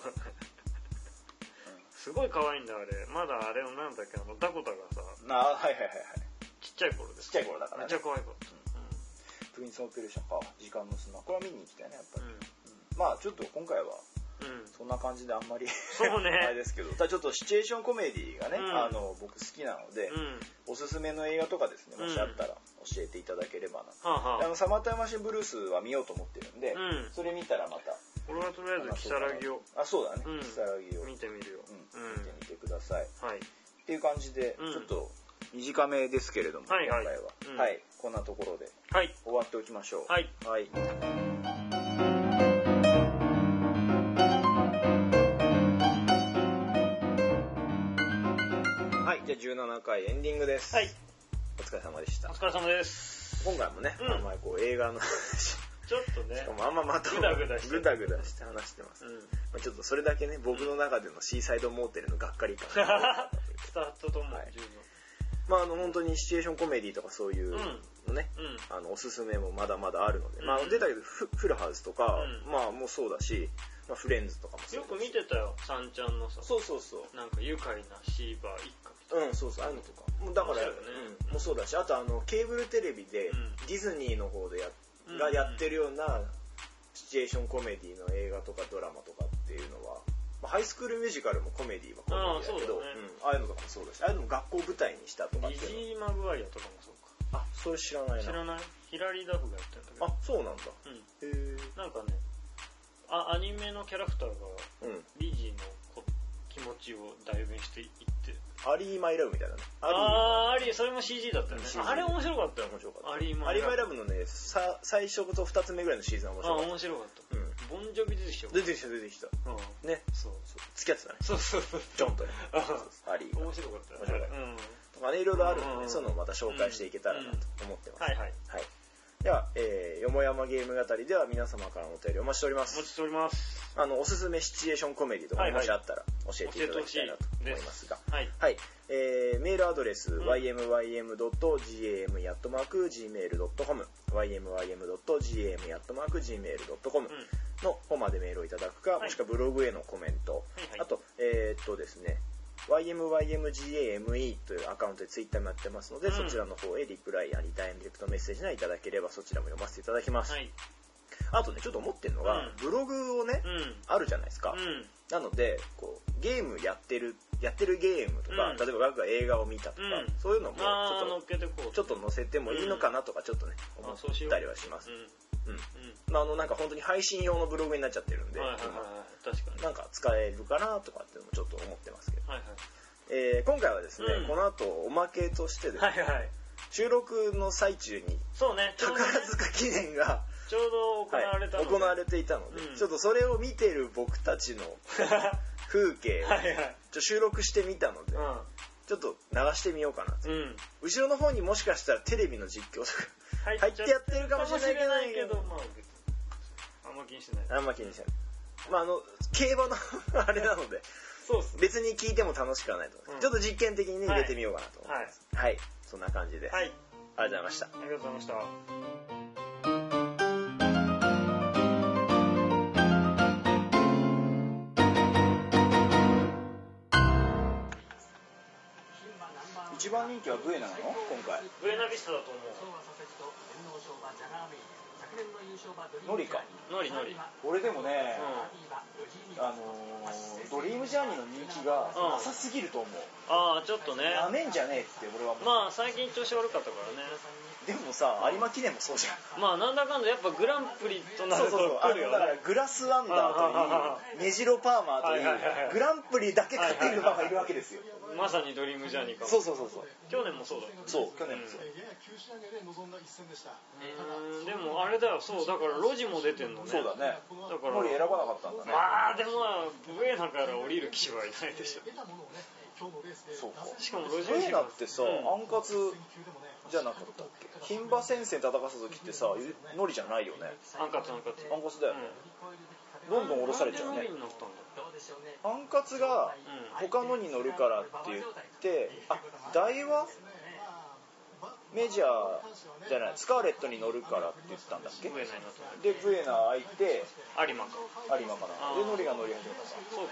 すごい可愛いんだあれ。まだあれなんだっけ、ダコタがさ。 はい。 ちっちゃい頃です。 ちっちゃい頃だからね。 めっちゃ可愛かった。 プリンスオブペルシャか、時間の砂。これは見に行きたいね、やっぱり。まあちょっと今回は、そんな感じであんまりそうねあれですけど、ただちょっとシチュエーションコメディがね、僕好きなので、おすすめの映画とかですね、もしあったら教えていただければな。サマータイムマシンブルースは見ようと思ってるんで、それ見たらまた。 俺はとりあえずキサラギを。 あ、そうだね。キサラギを見てみるよ。 見てみてください。 はい。 っていう感じで、ちょっと短めですけれども、今回は。はい、こんなところで終わっておきましょう。 はい。 はい。はい、じゃあ17回エンディングです。 はい。 お疲れ様でした。 お疲れ様です。 今回もね、あんまりこう映画の話。 ちょっとね。 しかもあんままともグダグダして話してます。ちょっとそれだけね、僕の中でのシーサイドモーテルのがっかり感が伝わったと思う。十分。 まあ本当にシチュエーションコメディとかそういうのね、おすすめもまだまだあるので、まあ出たけどフルハウスとか、まあもうそうだし、まあフレンズとかもそうだし。 よく見てたよ、サンちゃんのさ。 そう。 なんか愉快なシーバー一家みたいな。 そう、ああいうのとか。だからもうそうだし、あとケーブルテレビでディズニーの方でがやってるようなシチュエーションコメディの映画とかドラマとかっていうのは、ハイスクールミュージカルもコメディはコメディだけど、ああいうのとかもそうだし、ああいうのも学校舞台にしたとかっていうの。 リジー・マグワイアとかもそうか。 あ、それ知らないな。 知らない？ヒラリー・ダフがやってるんだけど。 あ、そうなんだ。 なんかね、アニメのキャラクターがリジーの気持ちを代弁していって。 アリー・マイ・ラブみたいなね。 アリー、それも CG だったよね。あれ面白かったよ。 面白かった。 アリー・マイ・ラブのね、最初と2つ目ぐらいのシーズンは面白かった。ボンジョビ出てきた。 出てきた。ね。そう。付き合ってたね。 そう。 ジョンとね。アリー。 面白かったよね。 とかね、いろいろあるので、そういうのをまた紹介していけたらなと思ってます。 はい。 では、よもやまゲーム語りでは皆様からのお便りお待ちしております。おすすめシチュエーションコメディとかもしあったら教えていただきたいなと思いますが。はい。メールアドレス、ymym.gam@gmail.com ymym.gam@gmail.com の方までメールをいただくか、もしくはブログへのコメント、あと、ですね、ymymgame というアカウントでツイッターもやってますので、そちらの方へリプライやリタイムディレクトメッセージがいただければそちらも読ませていただきます。あとね、ちょっと思ってるのが、ブログをね、あるじゃないですか。なので、こう、ゲームやってるゲームとか、例えば僕が映画を見たとか、そういうのもちょっと載せてもいいのかなとかちょっとね、思ったりはします。なんか本当に配信用のブログになっちゃってるんで、なんか使えるかなとかっていうのもちょっと思ってますけど。今回はですね、この後おまけとしてですね、収録の最中に宝塚記念がちょうど行われていたので、ちょっとそれを見てる僕たちの風景を収録してみたので、ちょっと流してみようかなと。後ろの方にもしかしたらテレビの実況とか入ってやってるかもしれないけど、 あんま気にしてない。 競馬のあれなので、別に聞いても楽しくはないと思います。ちょっと実験的に入れてみようかなと思います。はい、そんな感じです。ありがとうございました。 ありがとうございました。 一番人気はブエナなの？今回。 ブエナビスタだと思う。 ノリか。 ノリ。 俺でもね、ドリームジャーニーの人気がなさすぎると思う。 ああ、ちょっとね。 なめんじゃねえって俺は思う。 まあ最近調子悪かったからね。 でもさ、有馬記念もそうじゃん。 まあなんだかんだやっぱグランプリとなると来るよね。 だからグラスワンダーといい、メジロパーマーといい、グランプリだけ勝てる馬がいるわけですよ。 まさにドリームジャーニーかも。 そう。 去年もそうだ。 そう、去年もそう。 でもあれだよ、そうだからロジも出てんのね。 そうだね。 だからノリ選ばなかったんだね。 まあでもブエナから降りる騎手はいないでしょ。 そうか。 しかもロジブエナってさ、アンカツじゃなかったっけ？牝馬戦線戦った時ってさ、ノリじゃないよね。 アンカツだよね。どんどん降ろされちゃうね。アンカツが他のに乗るからって言って、大和メジャーじゃない、スカーレットに乗るからって言ってたんだっけ？で、ブエナ空いて有馬かな。でノリが乗り始めたさ。 そうか。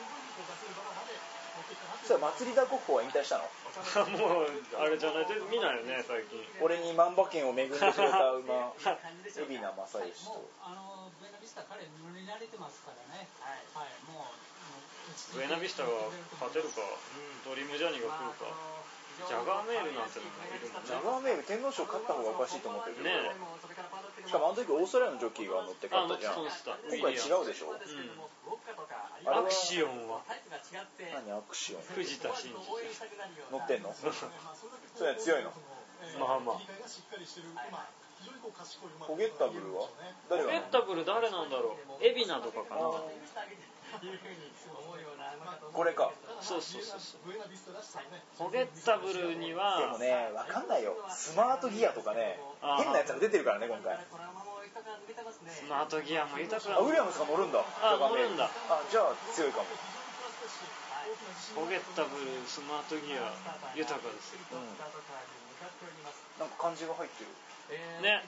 それ祭りだゴッホは引退したの？ もうあれじゃないで見ないよね最近。 俺に万馬券を恵んでくれた馬海老名正義とブエナビスタ彼乗り慣れてますからね。はい、もうブエナビスタが勝てるか、ドリームジャーニーが来るか。ジャガーメールなんてのもいるもんね。 ジャガーメール天皇賞勝った方がおかしいと思ってるけどね。 しかもあの時オーストラリアのジョッキーが乗って勝ったじゃん。今回違うでしょ。 アクシオンは何アクシオン？ 藤田真二乗ってんの？それ強いの？ まあまあ。 ポゲッタブルは？ ポゲッタブル誰なんだろう。エビナとかかな。 これか。 そう。ポゲッタブルにはでもね、わかんないよ。スマートギアとかね、変なやつが出てるからね今回。 スマートギアも豊か。 ウィリアムズが乗るんだ。 乗るんだ。 じゃあ強いかも。 ポゲッタブル、スマートギア豊かですよ。 なんか漢字が入ってる。 ね。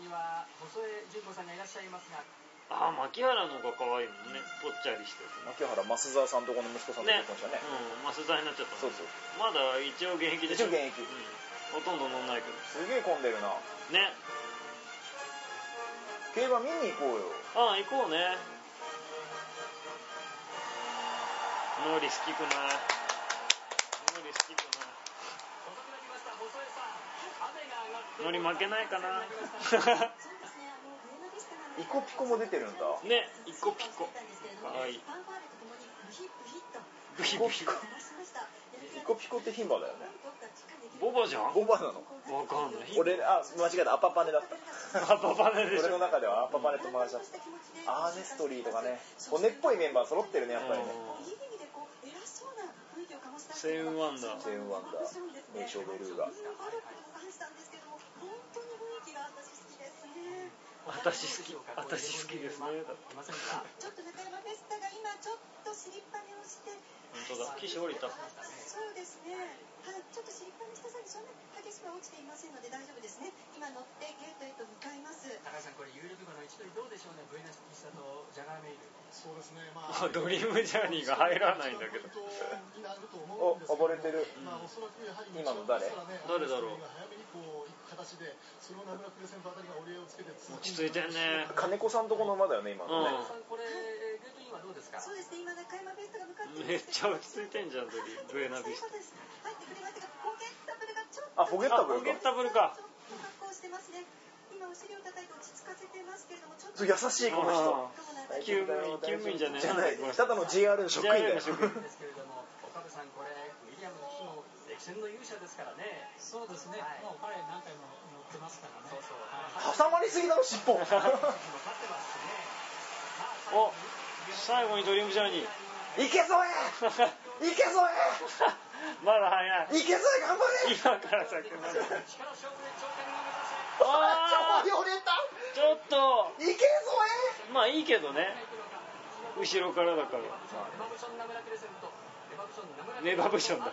牧原の方が可愛いもんね。ぽっちゃりしてる。 牧原増沢さんとこの息子さんと結婚したね。 増沢になっちゃった。 そう。 まだ一応現役でしょ。 一応現役。 ほとんど乗んないけど。 すげえ混んでるな。 ね。 競馬見に行こうよ。 行こうね。ノリ好きくない。ノリ負けないかな。 イコピコも出てるんだね。イコピコかわいい。ブヒブヒ。 イコピコって牝馬だよね。 ボバじゃん。 ボバなの？ わかんない。 俺間違えた。アパパネだった。 アパパネでしょ。 俺の中ではアパパネと回しちゃった。アーネストリーとかね、骨っぽいメンバー揃ってるねやっぱりね。 セウンワンダー、 メイショベルーガ。 私好きですね。 ちょっと中山ベスタが今ちょっとスリッパに押して。 本当だ。騎手降りた。 そうですね。はい、ちょっとスリッパにした際にそんな激しくは落ちていませんので大丈夫ですね。今乗ってゲートへと向かいます。 高橋さんこれ有力馬の位置取りどうでしょうね。ブエナビスタとジャガーメイル。 そうですね。 ドリームジャーニーが入らないんだけど。 お、溺れてる。今の誰だろう。落ち着いてんね。 金子さんとこの馬だよね今のね。 これゲートインはどうですか？ そうですね。今中山ベスタが向かってめっちゃ落ち着いてんじゃん。ブエナビスタ。 入ってくれましたがポケッタブルがちょっと。 ポケッタブルか。 ちょっと格好してますね。今お尻を叩いて落ち着かせてますけれどもちょっと優しいこの人。 救務員じゃねえ。 ただの JR の職員だよ。 ですけれども岡部さんこれウィリアムの騎の歴戦の勇者ですからね。 そうですね。もう彼何回も乗ってますからね。 挟まりすぎだろ尻尾。 お、最後にドリームジャーニー。 いけぞえ。いけぞえ。 まだ早い。 いけぞえ頑張れ。 今から先まで。ちょっと。 いけぞえ。まあいいけどね。後ろからだから。ネバブションだ。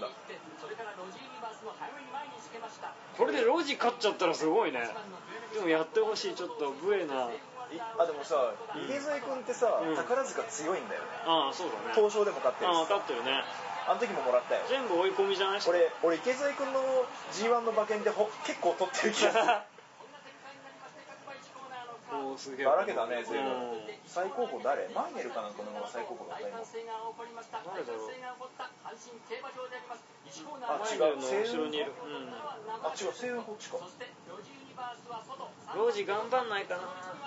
これでロジ勝っちゃったらすごいね。でもやってほしい。ちょっとブエナ。 でもさ、池添君ってさ、宝塚強いんだよね。 そうだね。 東証でも勝ってるし。 勝ってるね。 あの時ももらったよ。 全部追い込みじゃない？ 俺池添君の G1 の馬券で結構取ってる気がする。 すげえだらけだね随分。最高峰誰？マイネルかなんかの方が最高峰だった今。 誰だろう。 あ違う、 後ろにいる。 あ違う、西雲こっちか。 ロジ頑張んないかな。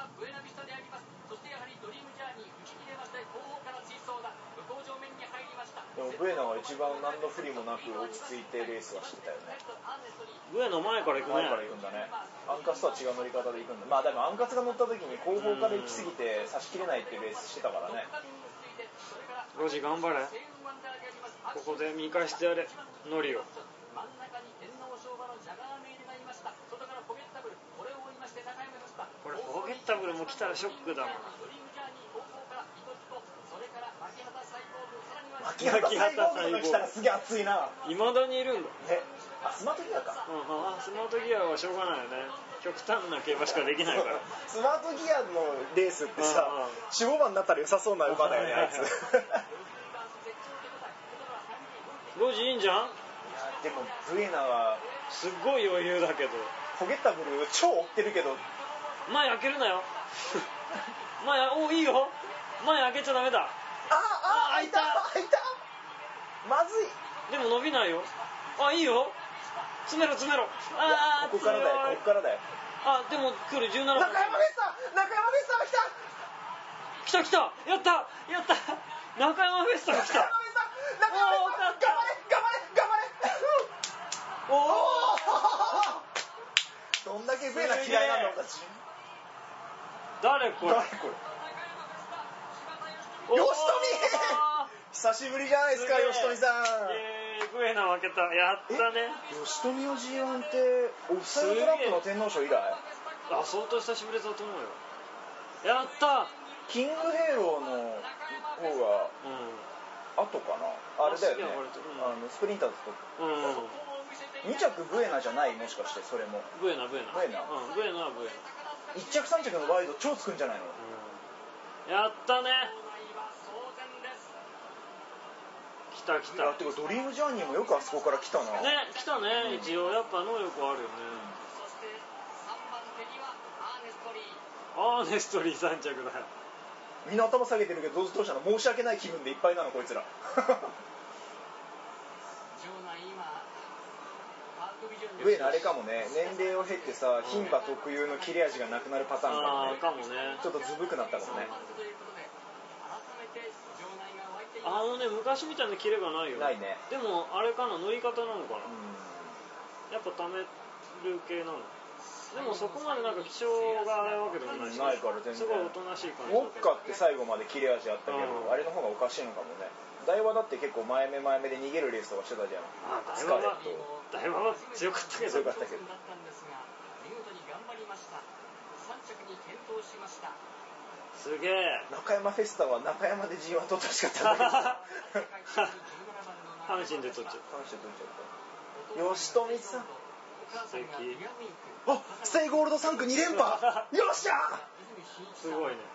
でもブエナは一番何の不利もなく落ち着いてレースはしてたよね。 ブエナ前から行くね。 前から行くんだね。アンカツとは違う乗り方で行くんだ。まあでもアンカツが乗った時に後方から行き過ぎて差し切れないっていうレースしてたからね。 ロジ頑張れ。ここで見返してやれノリを。これフォーゲッタブルも来たらショックだな。 牧畑最高峰が来たらすげえ熱いな。 未だにいるんだ。 あ、スマートギアか。 スマートギアはしょうがないよね。極端な競馬しかできないから。 スマートギアのレースってさ、4、5番になったら良さそうな馬だよね、あいつ。 ロジいいんじゃん。いやでもブエナはすっごい余裕だけど。 フォゲッタブル超追ってるけど。 前開けるなよ。おいいよ。前開けちゃダメだ。 開いたまずい。 でも伸びないよ。いいよ。詰めろ。ここからだよ。 でも来る17番。 中山フェスタが来た。やった中山フェスタが来た。 頑張れどんだけブエナ嫌いなんだ私。 誰これ。 吉富久しぶりじゃないですか、吉富さん。 ブエナ負けた。やったね。 吉富の G1 ってオフサイドトラップの天皇賞以来？ 相当久しぶりだと思うよ。やった。 キングヘイローの方が後かな。あれだよね、スプリンターズと2着ブエナじゃない？もしかしてそれもブエナはブエナ。1 着3着のワイド超つくんじゃないの？ やったね。来た。 てかドリームジャーニーもよくあそこから来たな。 ね、来たね。一応やっぱ能力あるよね。アーネストリー3着だよ。 みんな頭下げてるけどどうしたの？申し訳ない気分でいっぱいなのこいつら。ブエナあれかもね、年齢を経てさ、牝馬特有の切れ味がなくなるパターンかもね。 ちょっとずぶくなったかもね。 昔みたいなキレがないよ。 ないね。 でもあれかな、乗り方なのかな。やっぱ溜める系なの。でもそこまでなんか気性があるわけでもないし、 ないから全然すごいおとなしい感じ。 ウォッカって最後まで切れ味あったけど、あれの方がおかしいのかもね。ダイワだって結構前目で逃げるレースとかしてたじゃん。 ダイワは強かったけど。すげえ。 中山フェスタは中山で G1 取ってほしかったんだけど。 阪神で取っちゃった。 吉富さん。 素敵。 ステイゴールド3区2連覇。よっしゃ。 すごいね。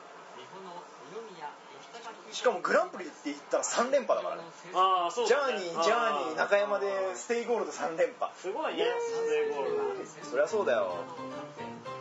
しかもグランプリって言ったら3連覇だからね。 そうジャーニー中山でステイゴールド3連覇。 すごいね。ステイゴールド。 そりゃそうだよ。